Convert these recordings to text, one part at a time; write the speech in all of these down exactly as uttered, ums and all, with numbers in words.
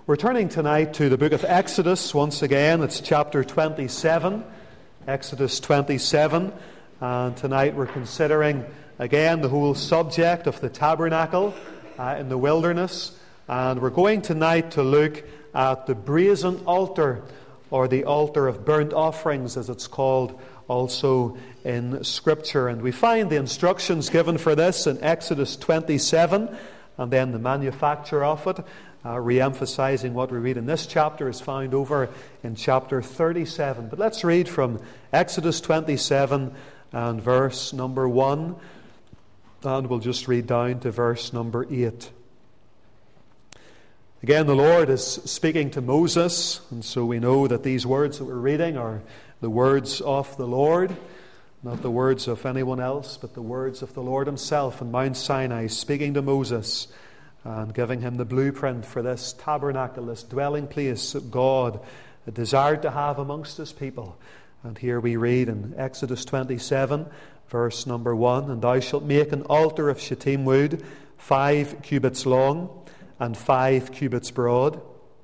We're turning tonight to the book of Exodus once again. It's chapter twenty-seven, Exodus twenty-seven. And tonight we're considering again the whole subject of the tabernacle uh, in the wilderness. And we're going tonight to look at the brazen altar, or the altar of burnt offerings as it's called also in Scripture. And we find the instructions given for this in Exodus twenty-seven, and then the manufacture of it, uh, re-emphasizing what we read in this chapter, is found over in chapter thirty-seven. But let's read from Exodus twenty-seven and verse number one, and we'll just read down to verse number eight. Again, the Lord is speaking to Moses, and so we know that these words that we're reading are the words of the Lord, not the words of anyone else, but the words of the Lord himself on Mount Sinai, speaking to Moses and giving him the blueprint for this tabernacle, this dwelling place that God desired to have amongst his people. And here we read in Exodus twenty-seven, verse number one, "And thou shalt make an altar of shittim wood, five cubits long, and five cubits broad.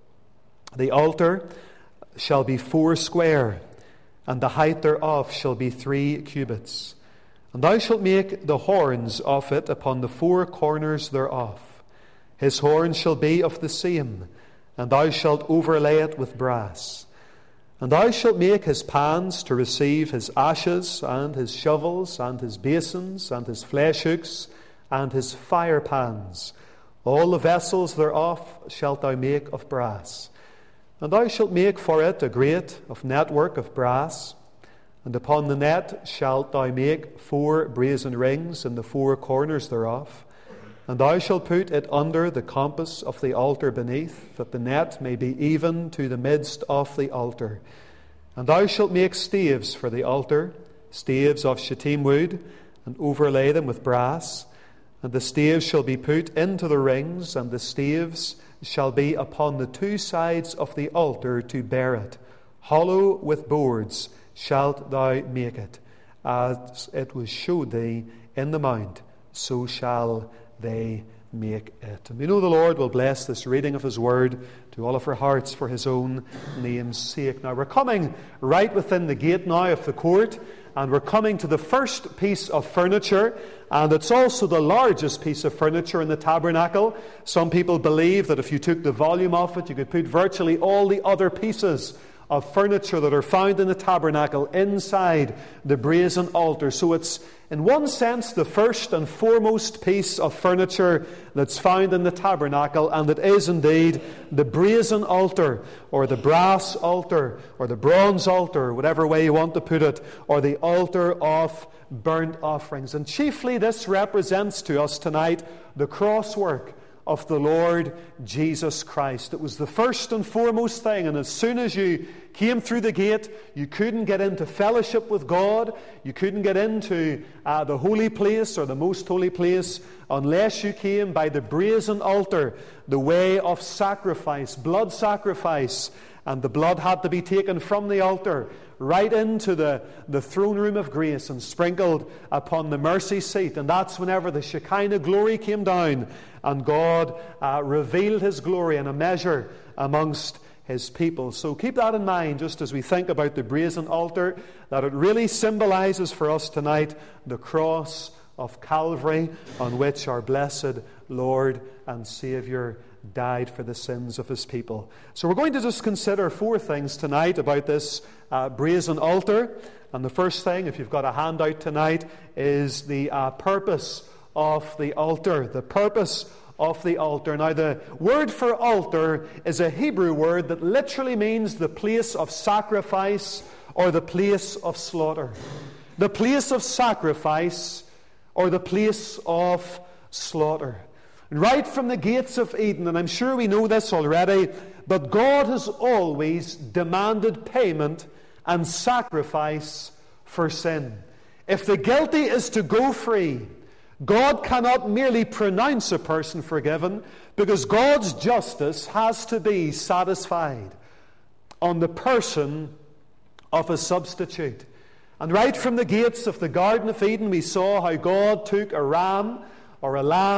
The altar shall be four square, and the height thereof shall be three cubits. And thou shalt make the horns of it upon the four corners thereof. His horns shall be of the same, and thou shalt overlay it with brass. And thou shalt make his pans to receive his ashes, and his shovels, and his basins, and his flesh hooks, and his fire pans. All the vessels thereof shalt thou make of brass. And thou shalt make for it a grate of network of brass. And upon the net shalt thou make four brazen rings in the four corners thereof. And thou shalt put it under the compass of the altar beneath, that the net may be even to the midst of the altar. And thou shalt make staves for the altar, staves of shittim wood, and overlay them with brass. And the staves shall be put into the rings, and the staves shall be upon the two sides of the altar to bear it. Hollow with boards shalt thou make it, as it was showed thee in the mount, so shall they make it." And we know the Lord will bless this reading of his word to all of our hearts for his own name's sake. Now we're coming right within the gate now of the court, and we're coming to the first piece of furniture, and it's also the largest piece of furniture in the tabernacle. Some people believe that if you took the volume off it, you could put virtually all the other pieces of furniture that are found in the tabernacle inside the brazen altar. So it's, in one sense, the first and foremost piece of furniture that's found in the tabernacle, and it is indeed the brazen altar, or the brass altar, or the bronze altar, whatever way you want to put it, or the altar of burnt offerings. And chiefly this represents to us tonight the crosswork of the Lord Jesus Christ. It was the first and foremost thing, and as soon as you came through the gate, you couldn't get into fellowship with God, you couldn't get into uh, the holy place, or the most holy place, unless you came by the brazen altar, the way of sacrifice, blood sacrifice. And the blood had to be taken from the altar right into the, the throne room of grace and sprinkled upon the mercy seat. And that's whenever the Shekinah glory came down, and God uh, revealed his glory in a measure amongst his people. So keep that in mind just as we think about the brazen altar, that it really symbolizes for us tonight the cross of Calvary, on which our blessed Lord and Saviour died for the sins of his people. So we're going to just consider four things tonight about this uh, brazen altar. And the first thing, if you've got a handout tonight, is the uh, purpose of the altar. The purpose of the altar. Now, the word for altar is a Hebrew word that literally means the place of sacrifice, or the place of slaughter. The place of sacrifice, or the place of slaughter. Right from the gates of Eden, and I'm sure we know this already, but God has always demanded payment and sacrifice for sin. If the guilty is to go free, God cannot merely pronounce a person forgiven, because God's justice has to be satisfied on the person of a substitute. And right from the gates of the Garden of Eden, we saw how God took a ram or a lamb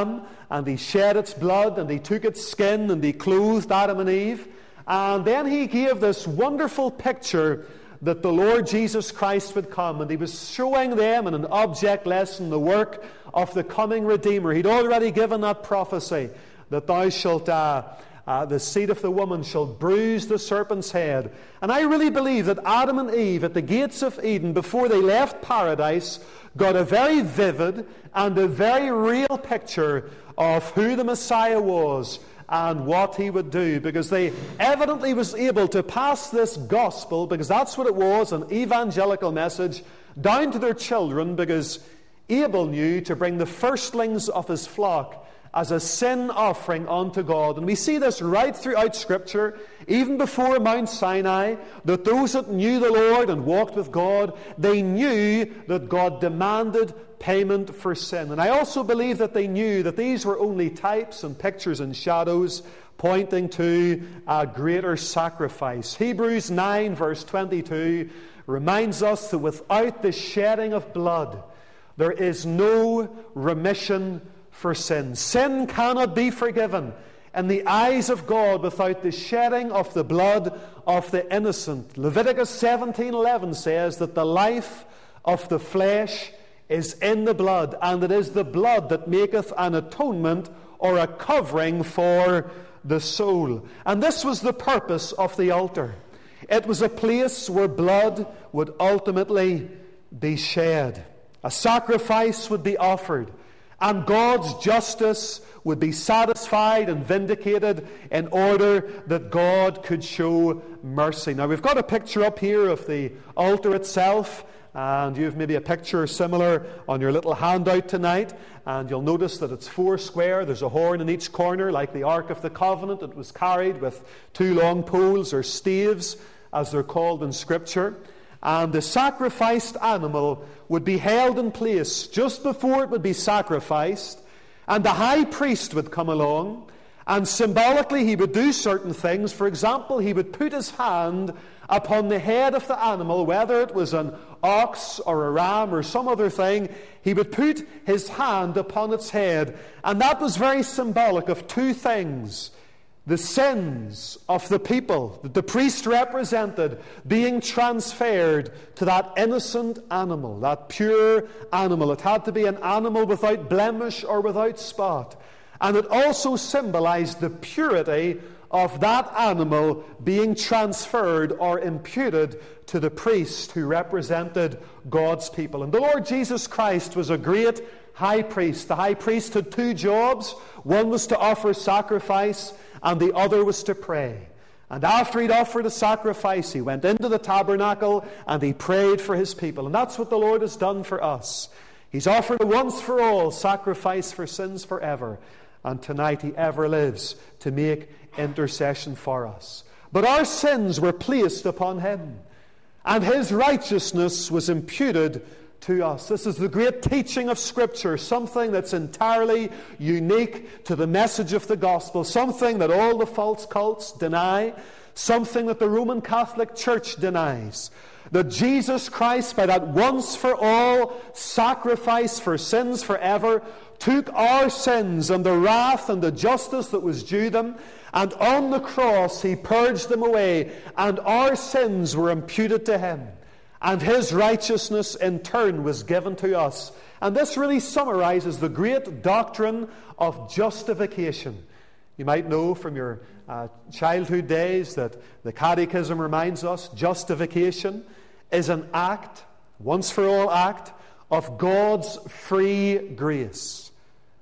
and he shed its blood, and he took its skin, and he clothed Adam and Eve. And then he gave this wonderful picture that the Lord Jesus Christ would come, and he was showing them in an object lesson the work of the coming Redeemer. He'd already given that prophecy that thou shalt uh, uh, the seed of the woman shall bruise the serpent's head. And I really believe that Adam and Eve at the gates of Eden, before they left paradise, got a very vivid and a very real picture of who the Messiah was and what he would do, because they evidently was able to pass this gospel, because that's what it was, an evangelical message, down to their children, because Abel knew to bring the firstlings of his flock as a sin offering unto God. And we see this right throughout Scripture, even before Mount Sinai, that those that knew the Lord and walked with God, they knew that God demanded payment for sin. And I also believe that they knew that these were only types and pictures and shadows pointing to a greater sacrifice. Hebrews nine verse twenty-two reminds us that without the shedding of blood, there is no remission for sin. Sin cannot be forgiven in the eyes of God without the shedding of the blood of the innocent. Leviticus seventeen eleven says that the life of the flesh is in the blood, and it is the blood that maketh an atonement or a covering for the soul. And this was the purpose of the altar. It was a place where blood would ultimately be shed. A sacrifice would be offered, and God's justice would be satisfied and vindicated in order that God could show mercy. Now, we've got a picture up here of the altar itself, and you have maybe a picture similar on your little handout tonight, and you'll notice that it's four square. There's a horn in each corner, like the Ark of the Covenant. It was carried with two long poles, or staves, as they're called in Scripture. And the sacrificed animal would be held in place just before it would be sacrificed, and the high priest would come along, and symbolically he would do certain things. For example, he would put his hand upon the head of the animal, whether it was an ox or a ram or some other thing. He would put his hand upon its head, and that was very symbolic of two things: the sins of the people that the priest represented being transferred to that innocent animal, that pure animal. It had to be an animal without blemish or without spot. And it also symbolized the purity of that animal being transferred or imputed to the priest who represented God's people. And the Lord Jesus Christ was a great high priest. The high priest had two jobs. One was to offer sacrifice, and the other was to pray. And after he'd offered a sacrifice, he went into the tabernacle and he prayed for his people. And that's what the Lord has done for us. He's offered a once-for-all sacrifice for sins forever. And tonight he ever lives to make intercession for us. But our sins were placed upon him, and his righteousness was imputed to us. This is the great teaching of Scripture, something that's entirely unique to the message of the gospel, something that all the false cults deny, something that the Roman Catholic Church denies. That Jesus Christ, by that once-for-all sacrifice for sins forever, took our sins and the wrath and the justice that was due them, and on the cross he purged them away, and our sins were imputed to him. And his righteousness in turn was given to us. And this really summarizes the great doctrine of justification. You might know from your uh, childhood days that the Catechism reminds us justification is an act, once-for-all act, of God's free grace,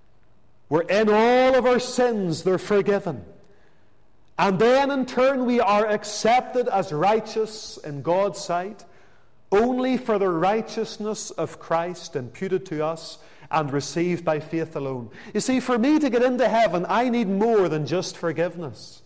wherein all of our sins they're forgiven. And then in turn we are accepted as righteous in God's sight, only for the righteousness of Christ imputed to us and received by faith alone. You see, for me to get into heaven, I need more than just forgiveness.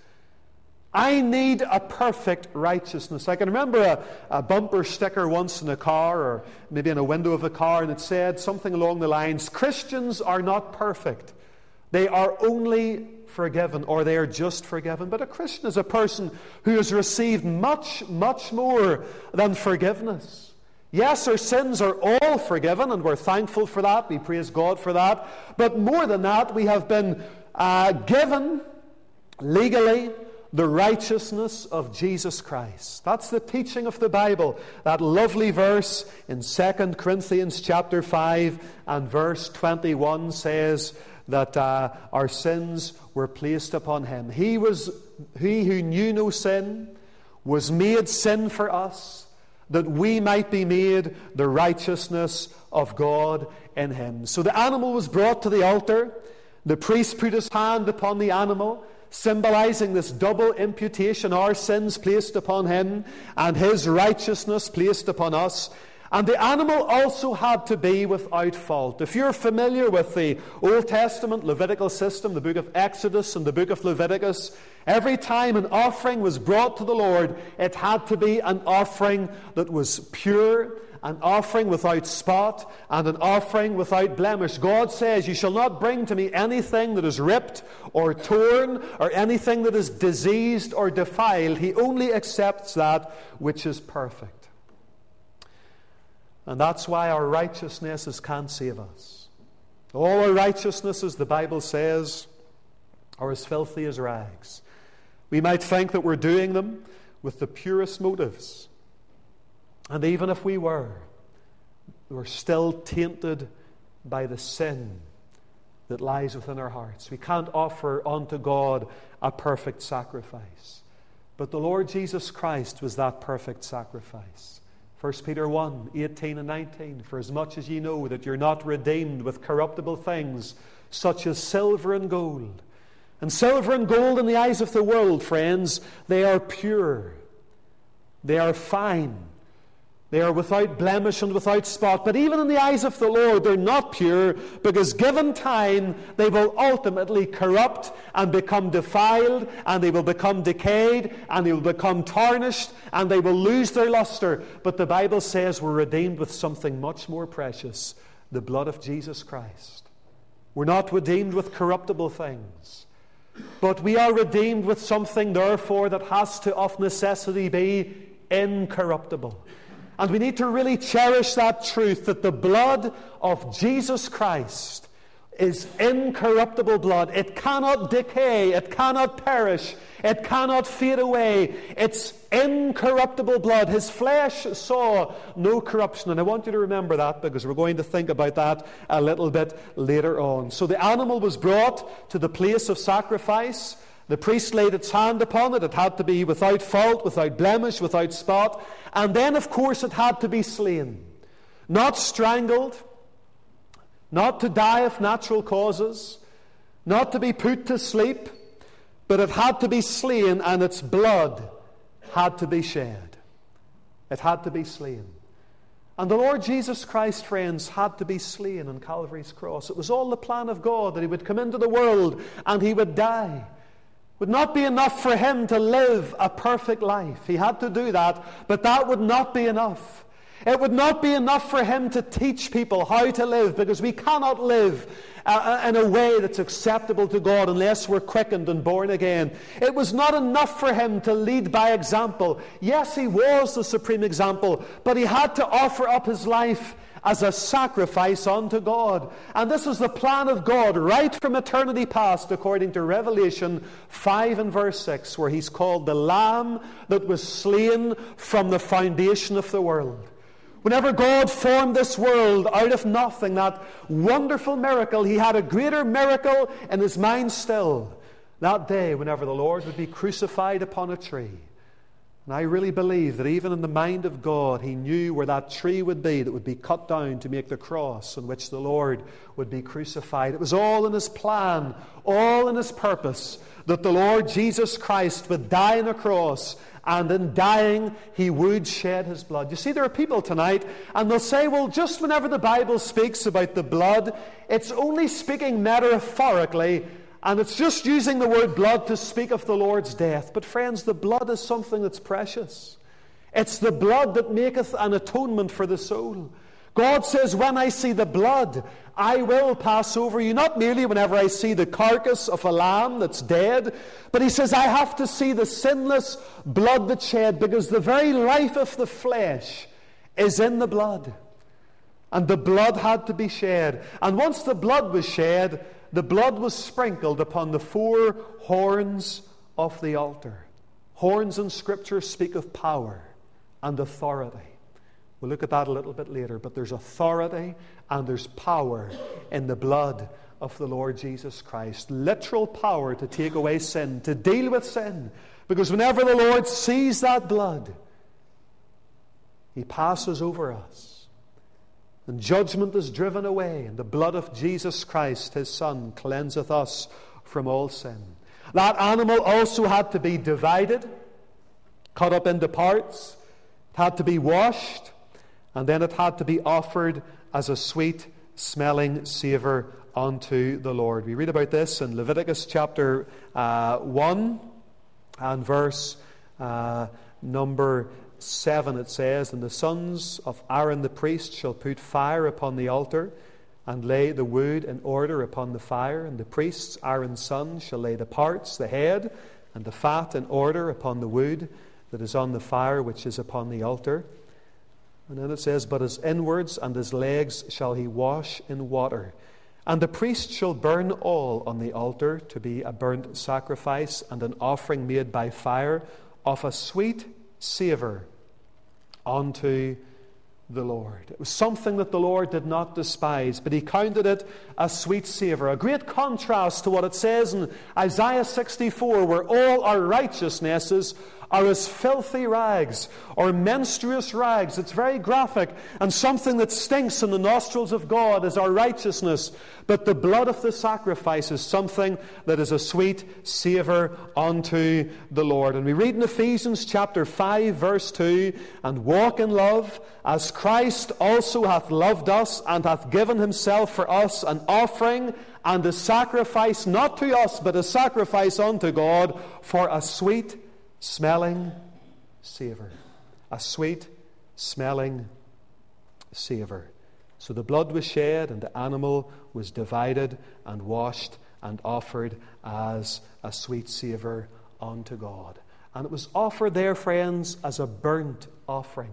I need a perfect righteousness. I can remember a, a bumper sticker once in a car, or maybe in a window of a car, and it said something along the lines, Christians are not perfect. They are only forgiven, or they are just forgiven. But a Christian is a person who has received much, much more than forgiveness. Yes, our sins are all forgiven, and we're thankful for that. We praise God for that. But more than that, we have been uh, given legally the righteousness of Jesus Christ. That's the teaching of the Bible. That lovely verse in Second Corinthians chapter five and verse twenty-one says that uh, our sins were placed upon him. He was he who knew no sin was made sin for us, that we might be made the righteousness of God in him. So the animal was brought to the altar. The priest put his hand upon the animal, symbolizing this double imputation, our sins placed upon him and his righteousness placed upon us. And the animal also had to be without fault. If you're familiar with the Old Testament Levitical system, the book of Exodus and the book of Leviticus, every time an offering was brought to the Lord, it had to be an offering that was pure, an offering without spot, and an offering without blemish. God says, you shall not bring to me anything that is ripped or torn or anything that is diseased or defiled. He only accepts that which is perfect. And that's why our righteousnesses can't save us. All our righteousnesses, the Bible says, are as filthy as rags. We might think that we're doing them with the purest motives. And even if we were, we're still tainted by the sin that lies within our hearts. We can't offer unto God a perfect sacrifice. But the Lord Jesus Christ was that perfect sacrifice. First Peter one, eighteen and nineteen, for as much as ye know that you're not redeemed with corruptible things, such as silver and gold. And silver and gold in the eyes of the world, friends, they are pure. They are fine. They are without blemish and without spot. But even in the eyes of the Lord, they're not pure, because given time, they will ultimately corrupt and become defiled, and they will become decayed, and they will become tarnished, and they will lose their luster. But the Bible says we're redeemed with something much more precious, the blood of Jesus Christ. We're not redeemed with corruptible things, but we are redeemed with something, therefore, that has to of necessity be incorruptible. And we need to really cherish that truth, that the blood of Jesus Christ is incorruptible blood. It cannot decay. It cannot perish. It cannot fade away. It's incorruptible blood. His flesh saw no corruption. And I want you to remember that, because we're going to think about that a little bit later on. So the animal was brought to the place of sacrifice. The priest laid its hand upon it. It had to be without fault, without blemish, without spot. And then, of course, it had to be slain. Not strangled, not to die of natural causes, not to be put to sleep, but it had to be slain, and its blood had to be shed. It had to be slain. And the Lord Jesus Christ, friends, had to be slain on Calvary's cross. It was all the plan of God that he would come into the world and he would die. Would not be enough for him to live a perfect life. He had to do that, but that would not be enough. It would not be enough for him to teach people how to live, because we cannot live uh, in a way that's acceptable to God unless we're quickened and born again. It was not enough for him to lead by example. Yes, he was the supreme example, but he had to offer up his life as a sacrifice unto God. And this is the plan of God right from eternity past, according to Revelation five and verse six, where he's called the Lamb that was slain from the foundation of the world. Whenever God formed this world out of nothing, that wonderful miracle, he had a greater miracle in his mind still. That day, whenever the Lord would be crucified upon a tree. And I really believe that even in the mind of God, he knew where that tree would be that would be cut down to make the cross on which the Lord would be crucified. It was all in his plan, all in his purpose, that the Lord Jesus Christ would die on a cross, and in dying, he would shed his blood. You see, there are people tonight, and they'll say, well, just whenever the Bible speaks about the blood, it's only speaking metaphorically, and it's just using the word blood to speak of the Lord's death. But friends, the blood is something that's precious. It's the blood that maketh an atonement for the soul. God says, when I see the blood, I will pass over you. Not merely whenever I see the carcass of a lamb that's dead, but he says, I have to see the sinless blood that's shed, because the very life of the flesh is in the blood. And the blood had to be shed. And once the blood was shed, the blood was sprinkled upon the four horns of the altar. Horns in Scripture speak of power and authority. We'll look at that a little bit later. But there's authority and there's power in the blood of the Lord Jesus Christ. Literal power to take away sin, to deal with sin. Because whenever the Lord sees that blood, He passes over us. And judgment is driven away. And the blood of Jesus Christ, His Son, cleanseth us from all sin. That animal also had to be divided, cut up into parts. It had to be washed. And then it had to be offered as a sweet-smelling savour unto the Lord. We read about this in Leviticus chapter uh, one and verse uh, number seven. It says, "And the sons of Aaron the priest shall put fire upon the altar, and lay the wood in order upon the fire. And the priests, Aaron's sons, shall lay the parts, the head, and the fat in order upon the wood that is on the fire which is upon the altar." And then it says, "But his inwards and his legs shall he wash in water. And the priest shall burn all on the altar to be a burnt sacrifice and an offering made by fire of a sweet savour unto the Lord." It was something that the Lord did not despise, but He counted it a sweet savour. A great contrast to what it says in Isaiah sixty-four, where all our righteousnesses are as filthy rags, or menstruous rags. It's very graphic, and something that stinks in the nostrils of God is our righteousness. But the blood of the sacrifice is something that is a sweet savour unto the Lord. And we read in Ephesians chapter five, verse two, "And walk in love, as Christ also hath loved us, and hath given Himself for us an offering and a sacrifice, not to us, but a sacrifice unto God, for a sweet smelling savour." A sweet smelling savour. So the blood was shed, and the animal was divided and washed and offered as a sweet savour unto God. And it was offered there, friends, as a burnt offering.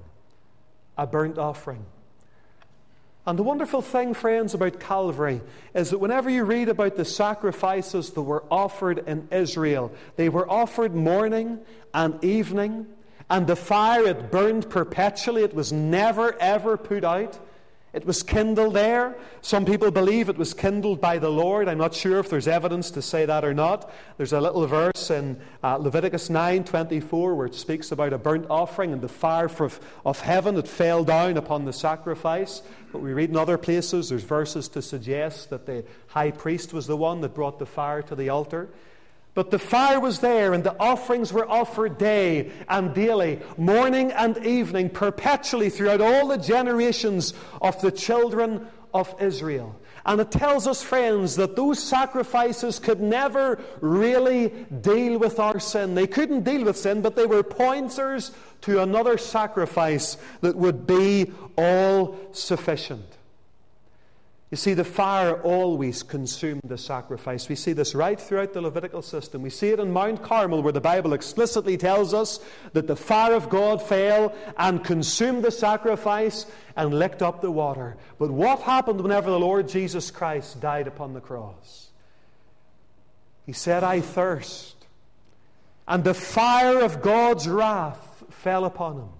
A burnt offering. And the wonderful thing, friends, about Calvary is that whenever you read about the sacrifices that were offered in Israel, they were offered morning and evening, and the fire, it burned perpetually. It was never, ever put out. It was kindled there. Some people believe it was kindled by the Lord. I'm not sure if there's evidence to say that or not. There's a little verse in uh, Leviticus nine twenty-four where it speaks about a burnt offering and the fire of, of heaven that fell down upon the sacrifice. But we read in other places, there's verses to suggest that the high priest was the one that brought the fire to the altar. But the fire was there, and the offerings were offered day and daily, morning and evening, perpetually throughout all the generations of the children of Israel. And it tells us, friends, that those sacrifices could never really deal with our sin. They couldn't deal with sin, but they were pointers to another sacrifice that would be all sufficient. You see, the fire always consumed the sacrifice. We see this right throughout the Levitical system. We see it in Mount Carmel, where the Bible explicitly tells us that the fire of God fell and consumed the sacrifice and licked up the water. But what happened whenever the Lord Jesus Christ died upon the cross? He said, "I thirst." And the fire of God's wrath fell upon Him.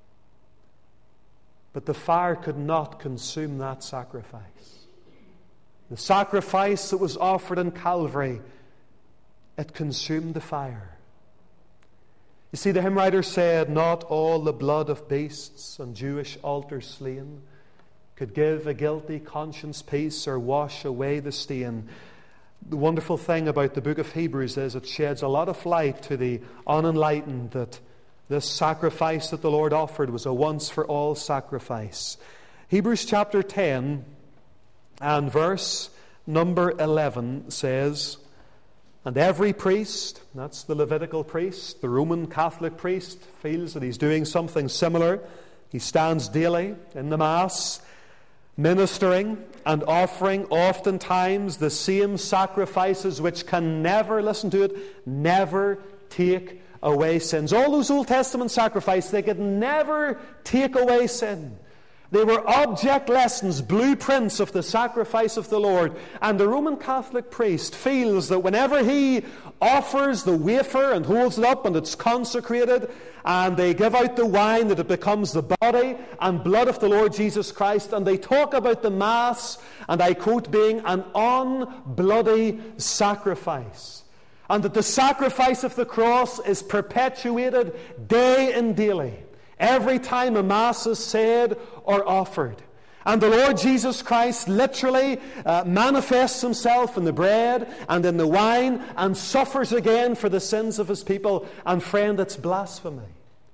But the fire could not consume that sacrifice. The sacrifice that was offered in Calvary, it consumed the fire. You see, the hymn writer said, "Not all the blood of beasts on Jewish altars slain could give a guilty conscience peace or wash away the stain." The wonderful thing about the book of Hebrews is it sheds a lot of light to the unenlightened that this sacrifice that the Lord offered was a once-for-all sacrifice. Hebrews chapter ten and verse number eleven says, "And every priest," that's the Levitical priest, the Roman Catholic priest, feels that he's doing something similar. He stands daily in the Mass, ministering and offering oftentimes the same sacrifices which can never, listen to it, never take away sins. All those Old Testament sacrifices, they could never take away sin. They were object lessons, blueprints of the sacrifice of the Lord. And the Roman Catholic priest feels that whenever he offers the wafer and holds it up and it's consecrated, and they give out the wine, that it becomes the body and blood of the Lord Jesus Christ, and they talk about the Mass, and I quote, being an unbloody sacrifice. And that the sacrifice of the cross is perpetuated day and daily, every time a Mass is said or offered. And the Lord Jesus Christ literally uh, manifests himself in the bread and in the wine and suffers again for the sins of his people. And friend, it's blasphemy.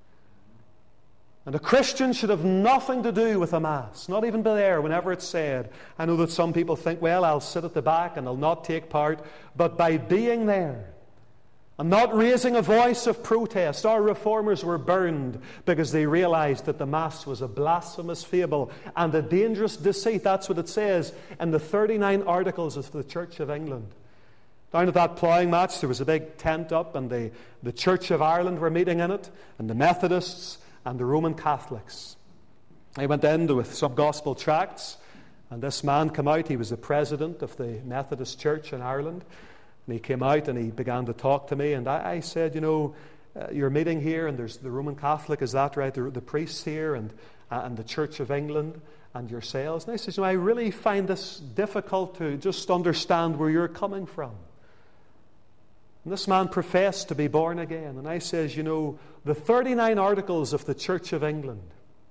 And a Christian should have nothing to do with a Mass, not even be there whenever it's said. I know that some people think, well, I'll sit at the back and I'll not take part. But by being there and not raising a voice of protest, our reformers were burned because they realized that the Mass was a blasphemous fable and a dangerous deceit. That's what it says in the thirty-nine Articles of the Church of England. Down at that ploughing match, there was a big tent up, and the, the Church of Ireland were meeting in it, and the Methodists and the Roman Catholics. I went in with some gospel tracts, and this man came out. He was the president of the Methodist Church in Ireland. And he came out and he began to talk to me. And I, I said, you know, uh, you're meeting here, and there's the Roman Catholic, is that right? The, the priests here, and, uh, and the Church of England, and yourselves. And I said, you know, I really find this difficult to just understand where you're coming from. And this man professed to be born again. And I says, you know, the thirty-nine Articles of the Church of England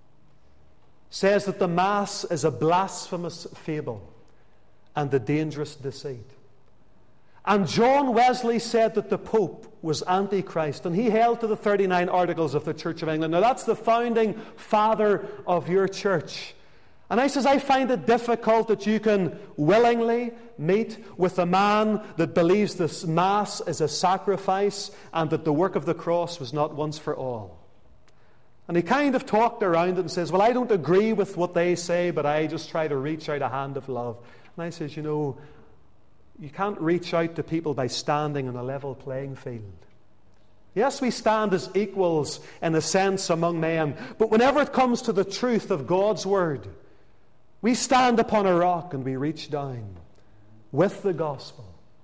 says that the Mass is a blasphemous fable and a dangerous deceit. And John Wesley said that the Pope was Antichrist, and he held to the thirty-nine Articles of the Church of England. Now, that's the founding father of your church. And I says, I find it difficult that you can willingly meet with a man that believes this Mass is a sacrifice and that the work of the cross was not once for all. And he kind of talked around it and says, well, I don't agree with what they say, but I just try to reach out a hand of love. And I says, you know, you can't reach out to people by standing on a level playing field. Yes, we stand as equals in a sense among men, but whenever it comes to the truth of God's Word, we stand upon a rock and we reach down with the gospel.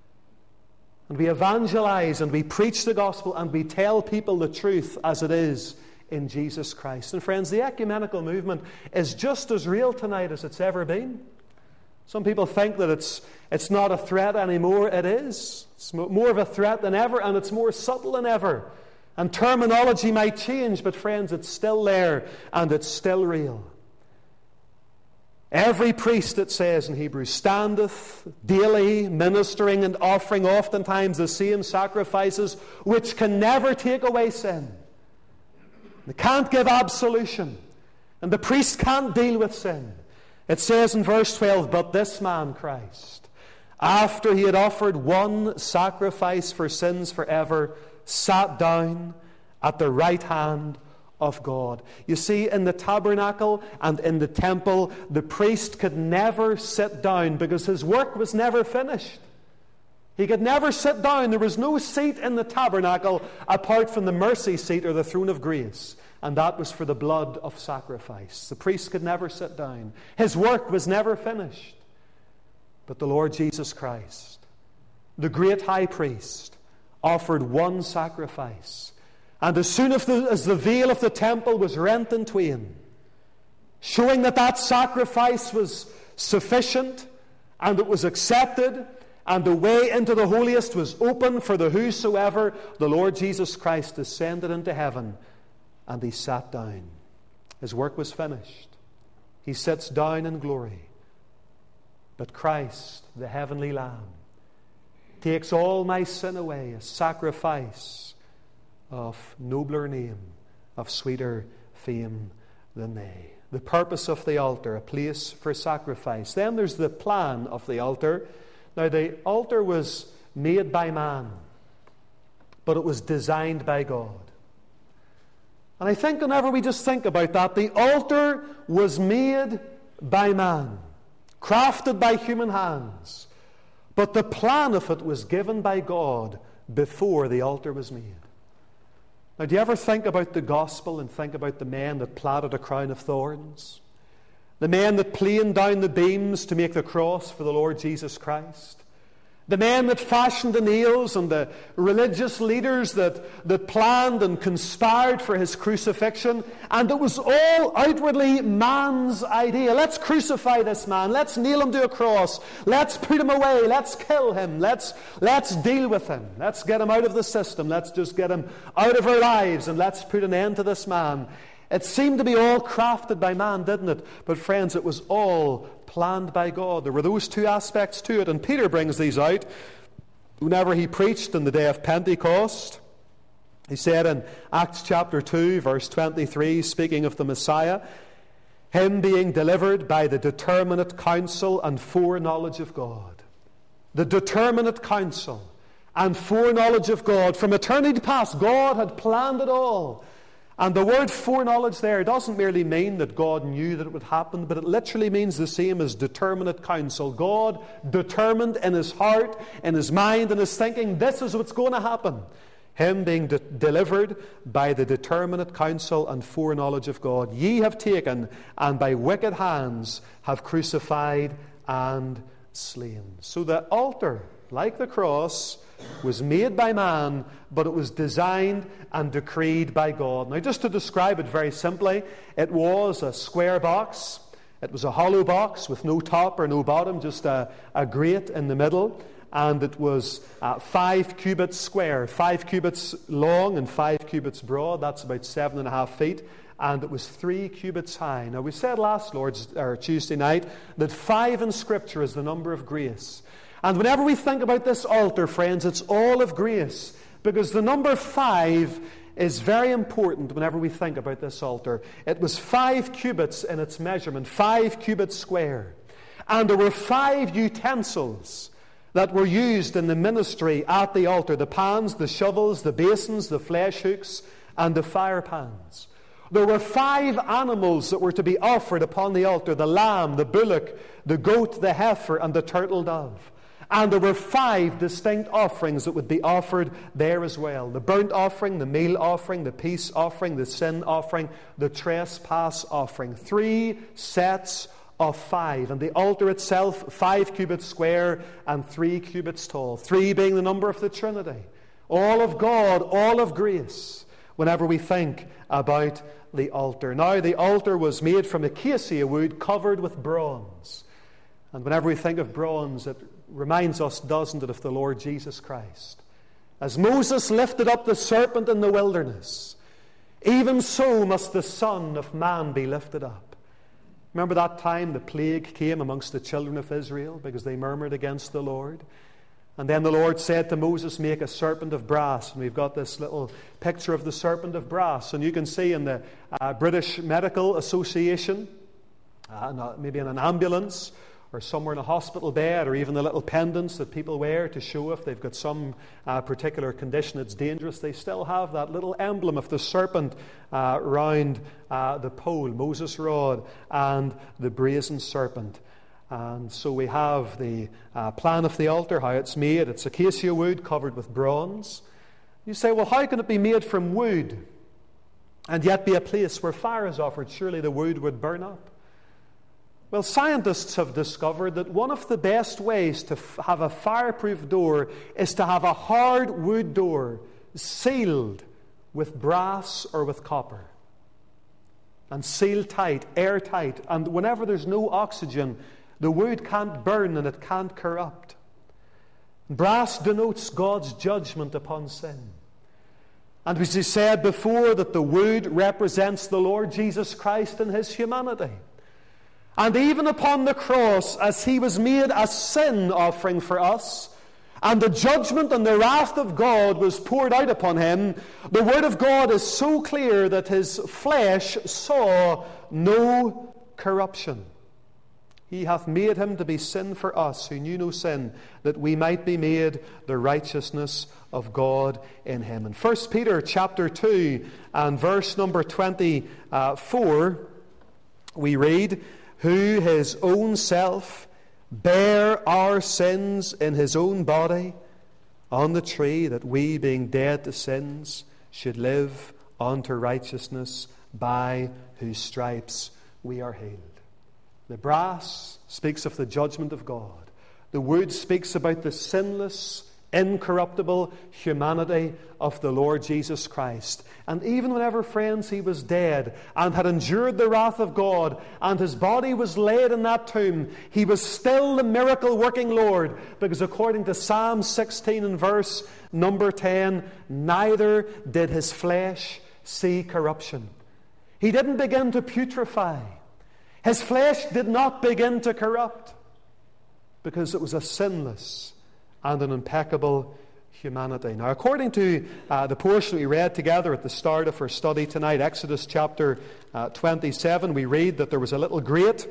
And we evangelize and we preach the gospel and we tell people the truth as it is in Jesus Christ. And friends, the ecumenical movement is just as real tonight as it's ever been. Some people think that it's, it's not a threat anymore. It is. It's more of a threat than ever, and it's more subtle than ever. And terminology might change, but friends, it's still there and it's still real. Every priest, it says in Hebrews, standeth daily, ministering and offering oftentimes the same sacrifices, which can never take away sin. They can't give absolution, and the priest can't deal with sin. It says in verse twelve, but this man, Christ, after he had offered one sacrifice for sins forever, sat down at the right hand of God. You see, in the tabernacle and in the temple, the priest could never sit down because his work was never finished. He could never sit down. There was no seat in the tabernacle apart from the mercy seat or the throne of grace. And that was for the blood of sacrifice. The priest could never sit down. His work was never finished. But the Lord Jesus Christ, the great high priest, offered one sacrifice. And as soon as the, as the veil of the temple was rent in twain, showing that that sacrifice was sufficient and it was accepted, and the way into the holiest was open for the whosoever, the Lord Jesus Christ descended into heaven and he sat down. His work was finished. He sits down in glory. But Christ, the heavenly Lamb, takes all my sin away, a sacrifice of nobler name, of sweeter fame than they. The purpose of the altar, a place for sacrifice. Then there's the plan of the altar. Now, the altar was made by man, but it was designed by God. And I think whenever we just think about that, the altar was made by man, crafted by human hands, but the plan of it was given by God before the altar was made. Now, do you ever think about the gospel and think about the men that plaited a crown of thorns? The men that planed down the beams to make the cross for the Lord Jesus Christ? The men that fashioned the nails and the religious leaders that, that planned and conspired for his crucifixion. And it was all outwardly man's idea. Let's crucify this man. Let's nail him to a cross. Let's put him away. Let's kill him. Let's, let's deal with him. Let's get him out of the system. Let's just get him out of our lives and let's put an end to this man. It seemed to be all crafted by man, didn't it? But friends, it was all planned by God. There were those two aspects to it. And Peter brings these out whenever he preached on the day of Pentecost. He said in Acts chapter two, verse twenty-three, speaking of the Messiah, him being delivered by the determinate counsel and foreknowledge of God. The determinate counsel and foreknowledge of God. From eternity past, God had planned it all. And the word foreknowledge there doesn't merely mean that God knew that it would happen, but it literally means the same as determinate counsel. God determined in his heart, in his mind, in his thinking, this is what's going to happen. Him being de- delivered by the determinate counsel and foreknowledge of God. Ye have taken, and by wicked hands have crucified and slain. So the altar, like the cross, was made by man, but it was designed and decreed by God. Now, just to describe it very simply, it was a square box. It was a hollow box with no top or no bottom, just a, a grate in the middle. And it was uh, five cubits square, five cubits long and five cubits broad. That's about seven and a half feet. And it was three cubits high. Now, we said last Lord's or Tuesday night that five in Scripture is the number of grace. And whenever we think about this altar, friends, it's all of grace. Because the number five is very important whenever we think about this altar. It was five cubits in its measurement, five cubits square. And there were five utensils that were used in the ministry at the altar. The pans, the shovels, the basins, the flesh hooks, and the fire pans. There were five animals that were to be offered upon the altar. The lamb, the bullock, the goat, the heifer, and the turtle dove. And there were five distinct offerings that would be offered there as well. The burnt offering, the meal offering, the peace offering, the sin offering, the trespass offering. Three sets of five. And the altar itself, five cubits square and three cubits tall. Three being the number of the Trinity. All of God, all of grace, whenever we think about the altar. Now, the altar was made from acacia wood covered with bronze. And whenever we think of bronze, it reminds us, doesn't it, of the Lord Jesus Christ. As Moses lifted up the serpent in the wilderness, even so must the Son of Man be lifted up. Remember that time the plague came amongst the children of Israel because they murmured against the Lord? And then the Lord said to Moses, make a serpent of brass. And we've got this little picture of the serpent of brass. And you can see in the uh, British Medical Association, uh, maybe in an ambulance, or somewhere in a hospital bed, or even the little pendants that people wear to show if they've got some uh, particular condition that's dangerous, they still have that little emblem of the serpent uh, round uh, the pole, Moses' rod, and the brazen serpent. And so we have the uh, plan of the altar, how it's made. It's acacia wood covered with bronze. You say, well, how can it be made from wood and yet be a place where fire is offered? Surely the wood would burn up. Well, scientists have discovered that one of the best ways to f- have a fireproof door is to have a hard wood door sealed with brass or with copper. And sealed tight, airtight. And whenever there's no oxygen, the wood can't burn and it can't corrupt. Brass denotes God's judgment upon sin. And as we said before, that the wood represents the Lord Jesus Christ and his humanity. And even upon the cross, as he was made a sin offering for us, and the judgment and the wrath of God was poured out upon him, the Word of God is so clear that his flesh saw no corruption. He hath made him to be sin for us, who knew no sin, that we might be made the righteousness of God in him. In First Peter chapter two and verse number twenty-four, we read, who his own self bare our sins in his own body on the tree, that we, being dead to sins, should live unto righteousness, by whose stripes we are healed. The brass speaks of the judgment of God. The wood speaks about the sinless, incorruptible humanity of the Lord Jesus Christ. And even whenever, friends, he was dead and had endured the wrath of God, and his body was laid in that tomb, he was still the miracle-working Lord, because according to Psalm sixteen and verse number ten, neither did his flesh see corruption. He didn't begin to putrefy. His flesh did not begin to corrupt, because it was a sinless and an impeccable humanity. Now, according to uh, the portion we read together at the start of our study tonight, Exodus chapter uh, twenty-seven, we read that there was a little grate.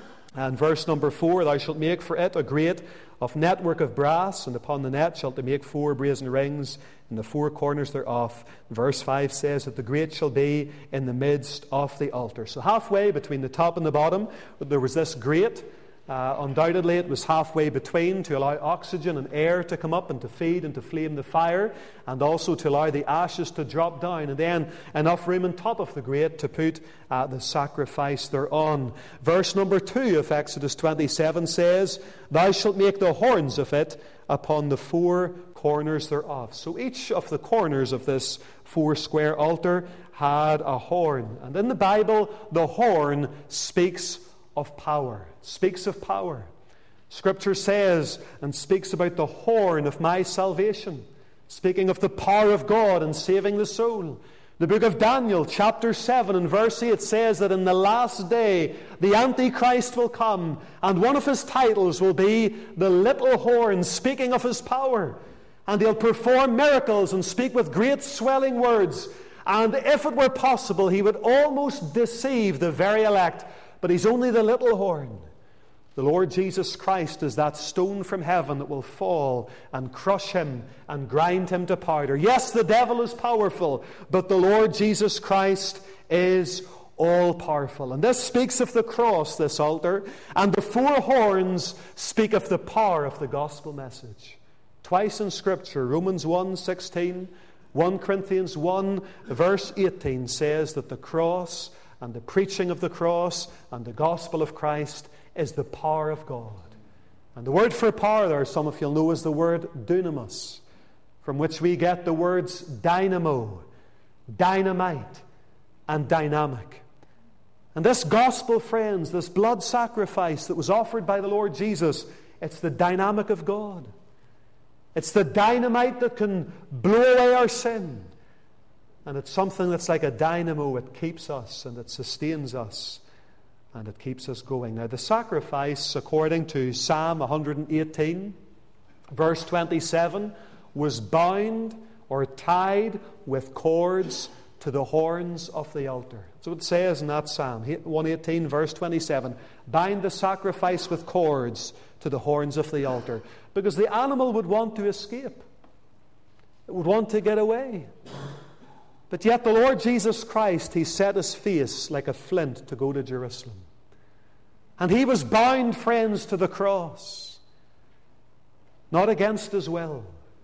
And verse number four, thou shalt make for it a grate of network of brass, and upon the net shalt thou make four brazen rings in the four corners thereof. Verse five says that the grate shall be in the midst of the altar. So halfway between the top and the bottom, there was this grate. Uh, undoubtedly, it was halfway between to allow oxygen and air to come up and to feed and to flame the fire, and also to allow the ashes to drop down, and then enough room on top of the grate to put uh, the sacrifice thereon. Verse number two of Exodus twenty-seven says, thou shalt make the horns of it upon the four corners thereof. So each of the corners of this four square altar had a horn. And in the Bible, the horn speaks of power. It speaks of power. Scripture says and speaks about the horn of my salvation, speaking of the power of God in saving the soul. The book of Daniel, chapter seven and verse eight says that in the last day the Antichrist will come, and one of his titles will be the little horn, speaking of his power. And he'll perform miracles and speak with great swelling words. And if it were possible, he would almost deceive the very elect. But he's only the little horn. The Lord Jesus Christ is that stone from heaven that will fall and crush him and grind him to powder. Yes, the devil is powerful, but the Lord Jesus Christ is all-powerful. And this speaks of the cross, this altar, and the four horns speak of the power of the gospel message. Twice in Scripture, Romans one sixteen, First Corinthians one, verse eighteen says that the cross and the preaching of the cross and the gospel of Christ is the power of God. And the word for power there, some of you will know, is the word dunamis, from which we get the words dynamo, dynamite, and dynamic. And this gospel, friends, this blood sacrifice that was offered by the Lord Jesus, it's the dynamic of God. It's the dynamite that can blow away our sin. And it's something that's like a dynamo. It keeps us and it sustains us and it keeps us going. Now, the sacrifice, according to Psalm one eighteen, verse twenty-seven, was bound or tied with cords to the horns of the altar. So it says in that Psalm, one eighteen, verse twenty-seven, bind the sacrifice with cords to the horns of the altar. Because the animal would want to escape. It would want to get away. But yet the Lord Jesus Christ, he set his face like a flint to go to Jerusalem. And he was bound, friends, to the cross. Not against his will.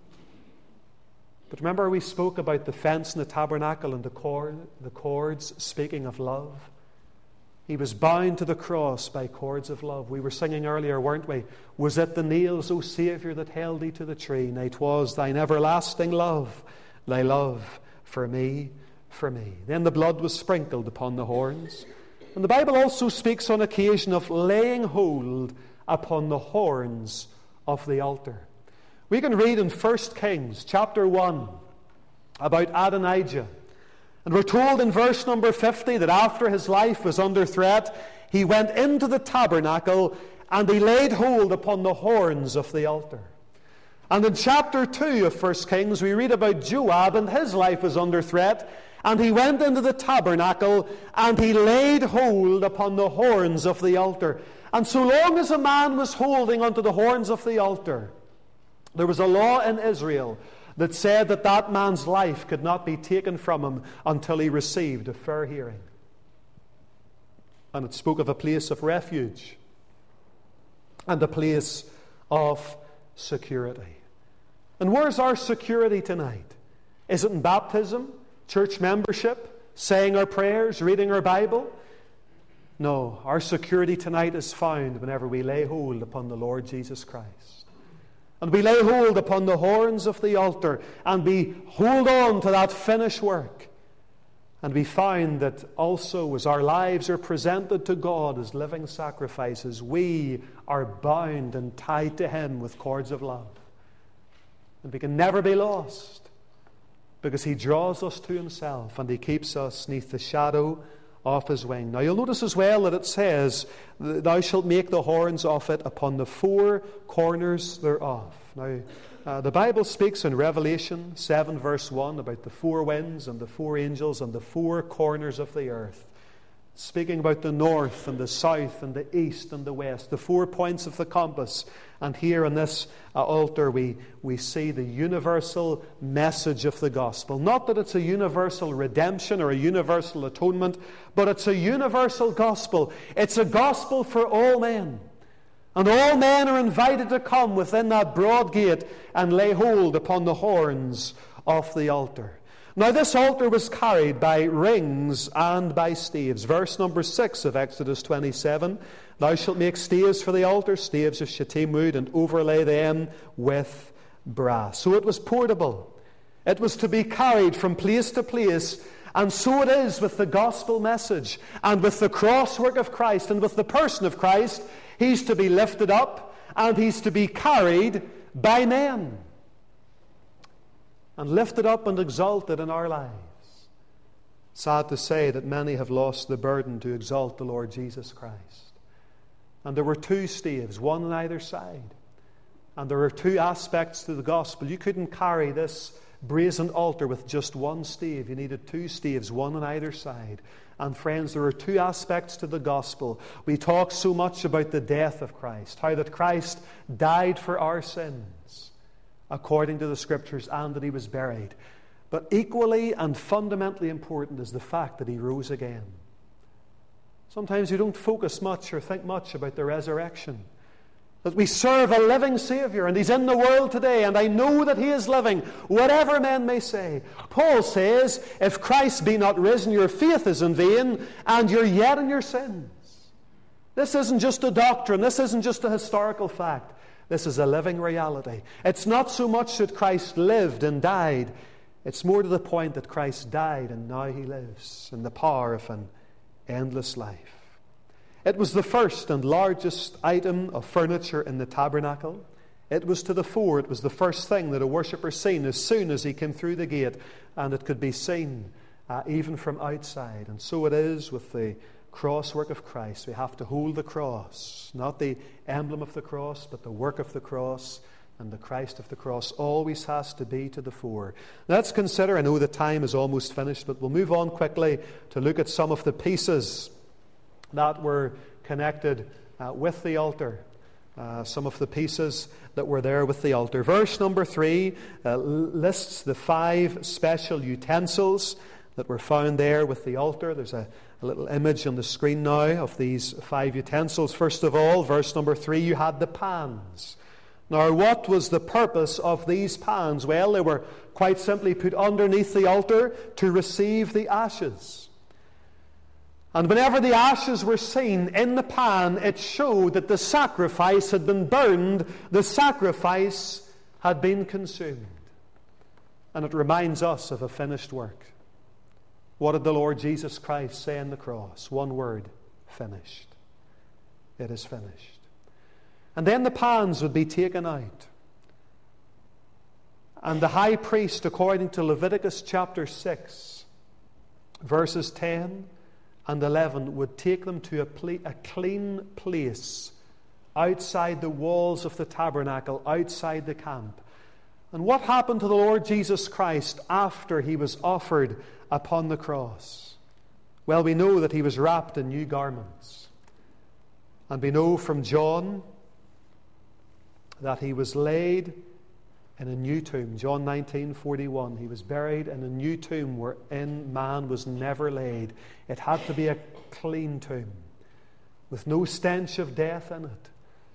But remember we spoke about the fence in the tabernacle and the cord, the cords speaking of love. He was bound to the cross by cords of love. We were singing earlier, weren't we? Was it the nails, O Saviour, that held thee to the tree? Nay, 'twas thine everlasting love, thy love for me, for me. Then the blood was sprinkled upon the horns. And the Bible also speaks on occasion of laying hold upon the horns of the altar. We can read in First Kings chapter one about Adonijah. And we're told in verse number fifty that after his life was under threat, he went into the tabernacle and he laid hold upon the horns of the altar. And in chapter two of First Kings, we read about Joab, and his life was under threat. And he went into the tabernacle, and he laid hold upon the horns of the altar. And so long as a man was holding onto the horns of the altar, there was a law in Israel that said that that man's life could not be taken from him until he received a fair hearing. And it spoke of a place of refuge and a place of security. And where's our security tonight? Is it in baptism? church membership, saying our prayers, reading our Bible. No, our security tonight is found whenever we lay hold upon the Lord Jesus Christ. And we lay hold upon the horns of the altar, and we hold on to that finished work. And we find that also as our lives are presented to God as living sacrifices, we are bound and tied to Him with cords of love. And we can never be lost, because He draws us to Himself and He keeps us neath the shadow of His wing. Now you'll notice as well that it says, thou shalt make the horns of it upon the four corners thereof. Now uh, the Bible speaks in Revelation seven verse one about the four winds and the four angels and the four corners of the earth, speaking about the north and the south and the east and the west, the four points of the compass. And here on this uh, altar we, we see the universal message of the gospel. Not that it's a universal redemption or a universal atonement, but it's a universal gospel. It's a gospel for all men. And all men are invited to come within that broad gate and lay hold upon the horns of the altar. Now this altar was carried by rings and by staves. Verse number six of Exodus twenty-seven, thou shalt make staves for the altar, staves of shittim wood, and overlay them with brass. So it was portable. It was to be carried from place to place. And so it is with the gospel message and with the cross work of Christ and with the person of Christ. He's to be lifted up and He's to be carried by men. And lifted up and exalted in our lives. Sad to say that many have lost the burden to exalt the Lord Jesus Christ. And there were two staves, one on either side. And there are two aspects to the gospel. You couldn't carry this brazen altar with just one stave. You needed two staves, one on either side. And friends, there are two aspects to the gospel. We talk so much about the death of Christ, how that Christ died for our sins, according to the Scriptures, and that He was buried. But equally and fundamentally important is the fact that He rose again. Sometimes you don't focus much or think much about the resurrection. That we serve a living Savior, and He's in the world today, and I know that He is living, whatever men may say. Paul says, if Christ be not risen, your faith is in vain, and you're yet in your sins. This isn't just a doctrine, this isn't just a historical fact. This is a living reality. It's not so much that Christ lived and died. It's more to the point that Christ died and now He lives in the power of an endless life. It was the first and largest item of furniture in the tabernacle. It was to the fore. It was the first thing that a worshipper seen as soon as he came through the gate, and it could be seen uh, even from outside. And so it is with the cross work of Christ. We have to hold the cross, not the emblem of the cross, but the work of the cross, and the Christ of the cross always has to be to the fore. Let's consider, I know the time is almost finished, but we'll move on quickly to look at some of the pieces that were connected uh, with the altar. Uh, some of the pieces that were there with the altar. Verse number three uh, lists the five special utensils that were found there with the altar. There's a, a little image on the screen now of these five utensils. First of all, verse number three, you had the pans. Now, what was the purpose of these pans? Well, they were quite simply put underneath the altar to receive the ashes. And whenever the ashes were seen in the pan, it showed that the sacrifice had been burned, the sacrifice had been consumed. And it reminds us of a finished work. What did the Lord Jesus Christ say on the cross? One word, finished. It is finished. And then the pans would be taken out. And the high priest, according to Leviticus chapter six, verses ten and eleven, would take them to a, ple- a clean place outside the walls of the tabernacle, outside the camp. And what happened to the Lord Jesus Christ after He was offered upon the cross? Well, we know that He was wrapped in new garments. And we know from John that He was laid in a new tomb. John nineteen forty-one. He was buried in a new tomb wherein man was never laid. It had to be a clean tomb with no stench of death in it.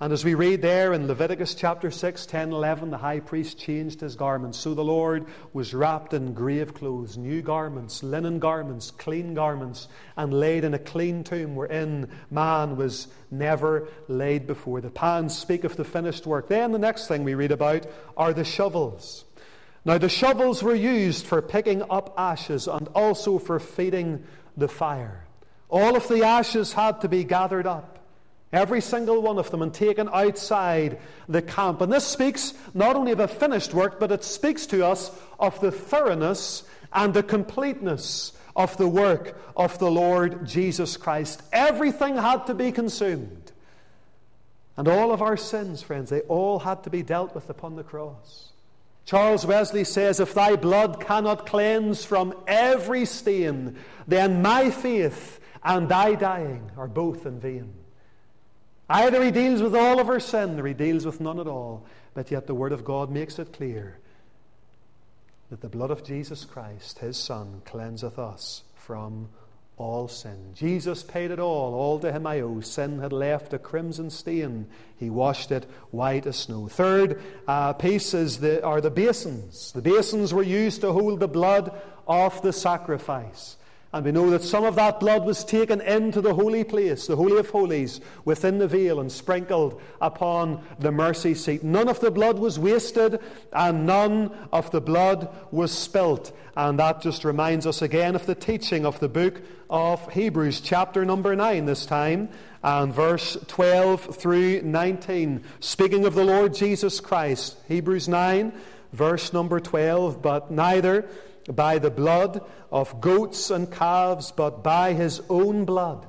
And as we read there in Leviticus chapter six, ten, eleven, the high priest changed his garments. So the Lord was wrapped in grave clothes, new garments, linen garments, clean garments, and laid in a clean tomb wherein man was never laid before. The pans speak of the finished work. Then the next thing we read about are the shovels. Now the shovels were used for picking up ashes and also for feeding the fire. All of the ashes had to be gathered up. Every single one of them, and taken outside the camp. And this speaks not only of a finished work, but it speaks to us of the thoroughness and the completeness of the work of the Lord Jesus Christ. Everything had to be consumed. And all of our sins, friends, they all had to be dealt with upon the cross. Charles Wesley says, if thy blood cannot cleanse from every stain, then my faith and thy dying are both in vain. Either he deals with all of our sin, or he deals with none at all. But yet the Word of God makes it clear that the blood of Jesus Christ, his Son, cleanseth us from all sin. Jesus paid it all. All to him I owe. Sin had left a crimson stain. He washed it white as snow. Third uh, piece is the, are the basins. The basins were used to hold the blood of the sacrifice. And we know that some of that blood was taken into the holy place, the Holy of Holies, within the veil and sprinkled upon the mercy seat. None of the blood was wasted and none of the blood was spilt. And that just reminds us again of the teaching of the book of Hebrews, chapter number nine this time, and verse twelve through nineteen. Speaking of the Lord Jesus Christ, Hebrews nine, verse number twelve, but neither by the blood of goats and calves, but by his own blood.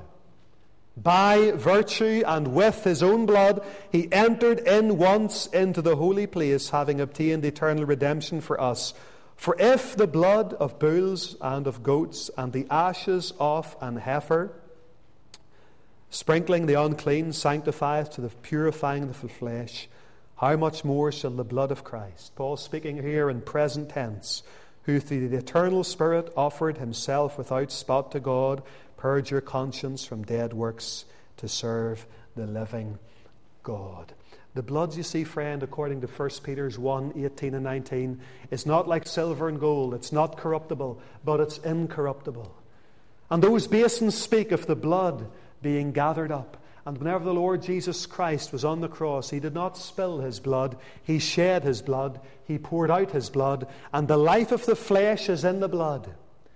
By virtue and with his own blood, he entered in once into the holy place, having obtained eternal redemption for us. For if the blood of bulls and of goats and the ashes of an heifer, sprinkling the unclean, sanctifieth to the purifying of the flesh, how much more shall the blood of Christ, Paul speaking here in present tense, who through the eternal Spirit offered himself without spot to God, purge your conscience from dead works to serve the living God. The blood, you see, friend, according to First Peter one, eighteen and nineteen, is not like silver and gold. It's not corruptible, but it's incorruptible. And those basins speak of the blood being gathered up. And whenever the Lord Jesus Christ was on the cross, he did not spill his blood. He shed his blood. He poured out his blood. And the life of the flesh is in the blood.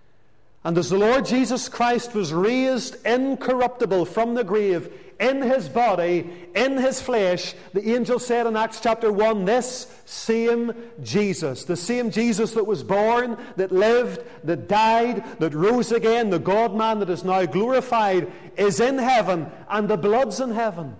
And as the Lord Jesus Christ was raised incorruptible from the grave, in his body, in his flesh, the angel said in Acts chapter one, this same Jesus, the same Jesus that was born, that lived, that died, that rose again, the God-man that is now glorified, is in heaven, and the blood's in heaven.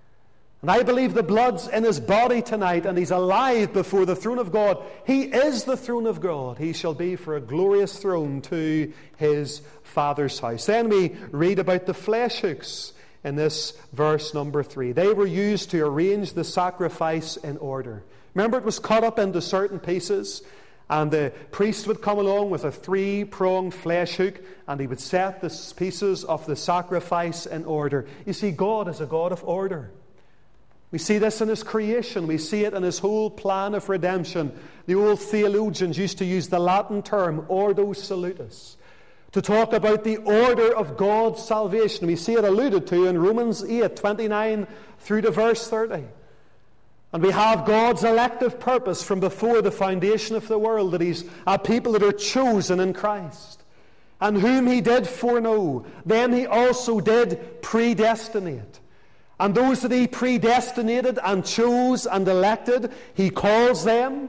And I believe the blood's in his body tonight, and he's alive before the throne of God. He is the throne of God. He shall be for a glorious throne to his Father's house. Then we read about the flesh hooks in this verse number three. They were used to arrange the sacrifice in order. Remember, it was cut up into certain pieces, and the priest would come along with a three-pronged flesh hook, and he would set the pieces of the sacrifice in order. You see, God is a God of order. We see this in his creation. We see it in his whole plan of redemption. The old theologians used to use the Latin term ordo salutis to talk about the order of God's salvation. We see it alluded to in Romans eight, twenty-nine through to verse thirty. And we have God's elective purpose from before the foundation of the world, that he's a people that are chosen in Christ. And whom he did foreknow, them he also did predestinate. And those that he predestinated and chose and elected, he calls them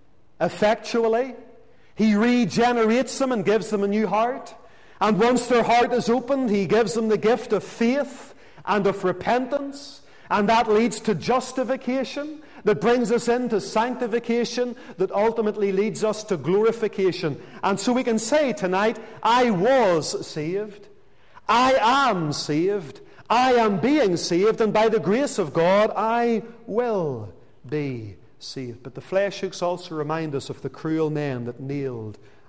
effectually. He regenerates them and gives them a new heart. And once their heart is opened, he gives them the gift of faith and of repentance. And that leads to justification, that brings us into sanctification, that ultimately leads us to glorification. And so we can say tonight, I was saved. I am saved. I am being saved, and by the grace of God, I will be saved. But the flesh hooks also remind us of the cruel men that nailed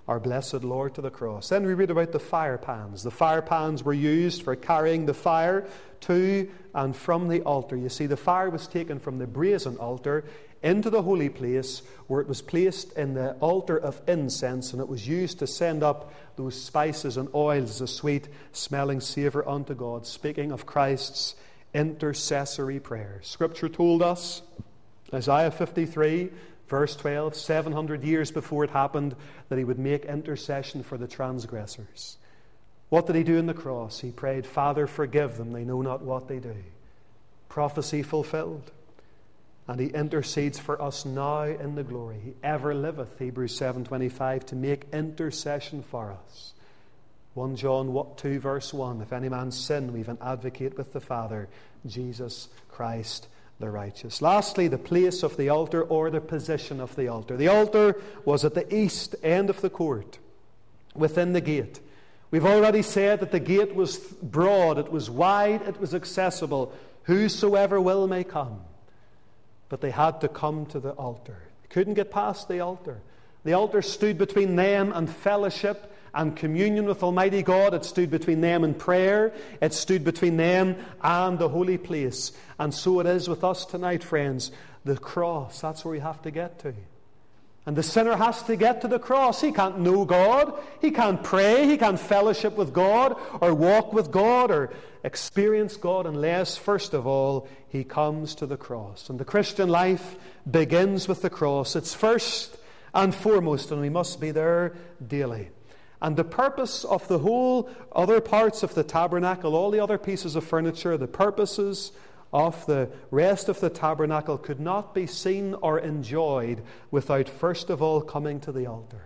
our blessed Lord to the cross. Then we read about the fire pans. The fire pans were used for carrying the fire to and from the altar. You see, the fire was taken from the brazen altar into the holy place, where it was placed in the altar of incense, and it was used to send up those spices and oils, a sweet smelling savour unto God, speaking of Christ's intercessory prayer. Scripture told us, Isaiah fifty-three, verse twelve, seven hundred years before it happened, that he would make intercession for the transgressors. What did he do on the cross? He prayed, Father, forgive them, they know not what they do. Prophecy fulfilled. And he intercedes for us now in the glory. He ever liveth, Hebrews seven twenty-five, to make intercession for us. First John two, verse one, if any man sin, we have an advocate with the Father, Jesus Christ the righteous. Lastly, the place of the altar, or the position of the altar. The altar was at the east end of the court, within the gate. We've already said that the gate was broad, it was wide, it was accessible. Whosoever will may come. But they had to come to the altar. They couldn't get past the altar. The altar stood between them and fellowship and communion with Almighty God. It stood between them and prayer. It stood between them and the holy place. And so it is with us tonight, friends. The cross, that's where we have to get to. And the sinner has to get to the cross. He can't know God. He can't pray. He can't fellowship with God or walk with God or experience God unless, first of all, he comes to the cross. And the Christian life begins with the cross. It's first and foremost, and we must be there daily. And the purpose of the whole other parts of the tabernacle, all the other pieces of furniture, the purposes of the rest of the tabernacle could not be seen or enjoyed without first of all coming to the altar.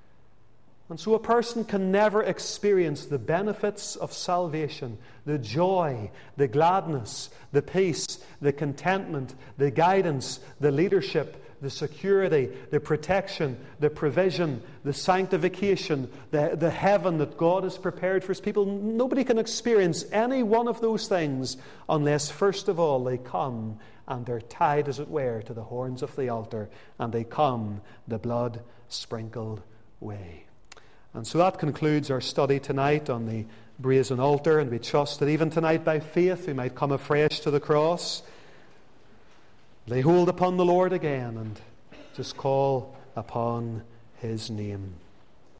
And so a person can never experience the benefits of salvation, the joy, the gladness, the peace, the contentment, the guidance, the leadership, the security, the protection, the provision, the sanctification, the, the heaven that God has prepared for his people. Nobody can experience any one of those things unless first of all they come and they're tied, as it were, to the horns of the altar, and they come the blood-sprinkled way. And so that concludes our study tonight on the brazen altar, and we trust that even tonight by faith we might come afresh to the cross, lay hold upon the Lord again, and just call upon his name.